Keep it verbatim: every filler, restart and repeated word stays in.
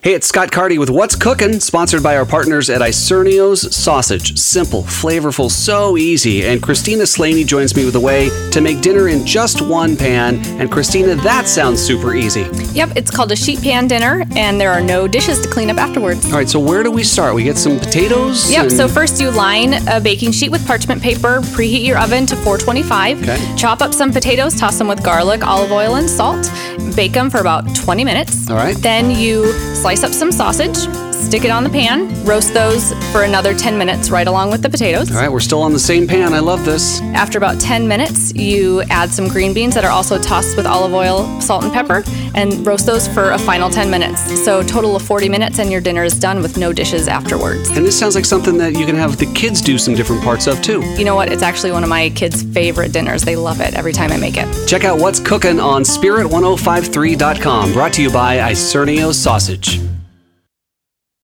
Hey, it's Scott Carty with What's Cookin', sponsored by our partners at Isernio's Sausage. Simple, flavorful, so easy. And Christina Slaney joins me with a way to make dinner in just one pan. And Christina, that sounds super easy. Yep, it's called a sheet pan dinner, and there are no dishes to clean up afterwards. All right, so where do we start? We get some potatoes? Yep, and... so first you line a baking sheet with parchment paper, preheat your oven to four twenty-five, okay. Chop up some potatoes, toss them with garlic, olive oil, and salt, bake them for about twenty minutes. All right. Then you slice up some sausage, stick it on the pan, roast those for another ten minutes right along with the potatoes. All right, we're still on the same pan. I love this. After about ten minutes, you add some green beans that are also tossed with olive oil, salt, and pepper, and roast those for a final ten minutes. So a total of forty minutes, and your dinner is done with no dishes afterwards. And this sounds like something that you can have the kids do some different parts of, too. You know what? It's actually one of my kids' favorite dinners. They love it every time I make it. Check out What's Cookin' on Spirit ten fifty-three dot com. Brought to you by Isernio's Sausage.